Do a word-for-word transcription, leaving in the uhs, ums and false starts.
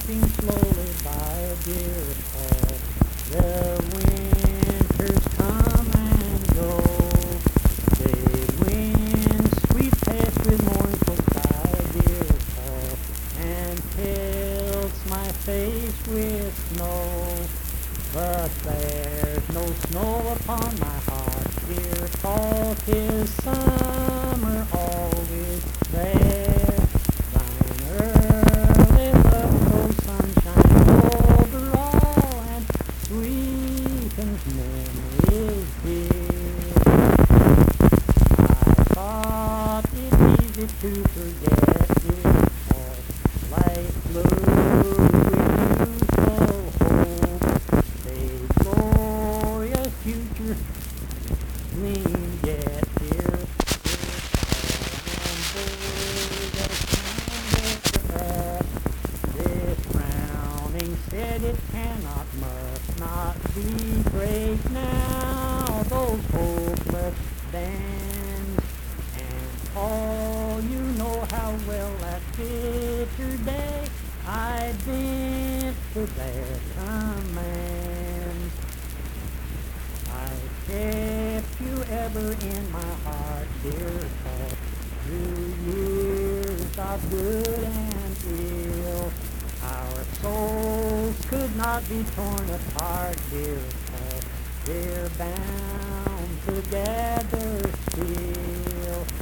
slipping slowly by, dear Paul. The winters come and go. They winds sweep past with mournful sigh, dear Paul, and pelts my face with snow. But there's no snow upon my heart, dear Paul, 'tis summer always there. Thine early love throws sunshine over all, and sweetens memories dear. I thought it easy to forget, dear Paul, life flows with youthful hope. A glorious future gleam yet, dear, dear Paul, and though this frowning said it cannot, must not be great now, those hopeless bands. And Paul, you know how well that bitter day I bent to their commands. I kept you ever in my heart, dear Paul, through years of good and ill. Our souls could not be torn apart, dear Paul, they're bound together still.